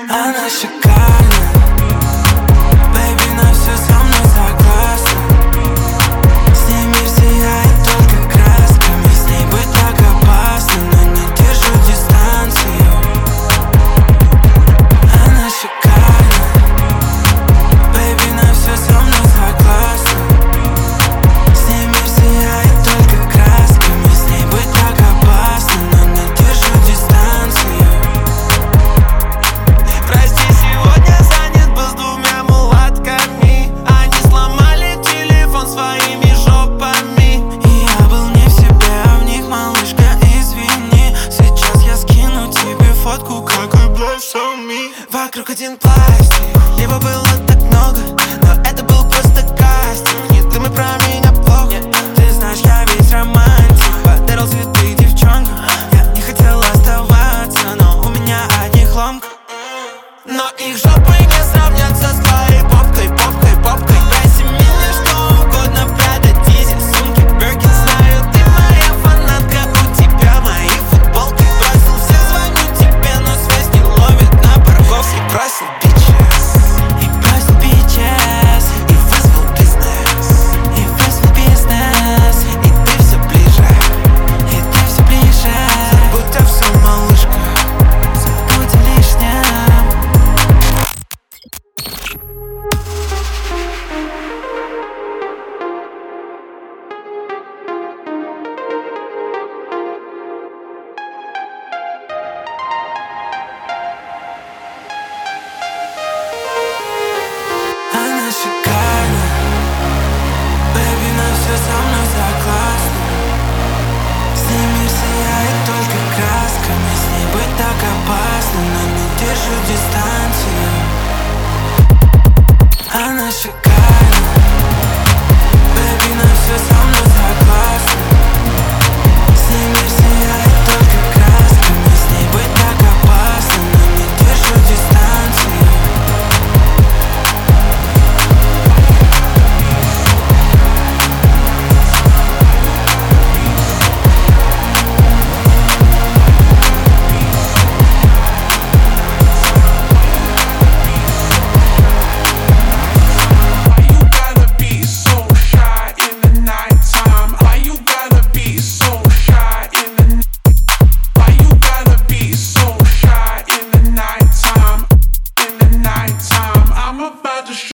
Она шикарна, бэйби, на все со мной согласна. С ней мир сияет только красками. С ней быть так опасно, но не держу дистанцию. Она шикарна, бэйби, на все со мной согласна. С ней мир сияет только красками. С ней быть так опасно, но не держу дистанцию. Прости, сегодня занят был с двумя мулатками. Они сломали телефон своими жопами. И я был не в себе, а в них, малышка, извини. Сейчас я скину тебе фотку, какой bless on me. Вокруг один пластик, его было так много, но это был просто кастинг. Не думай про меня плохо, Ты знаешь, я ведь романтик.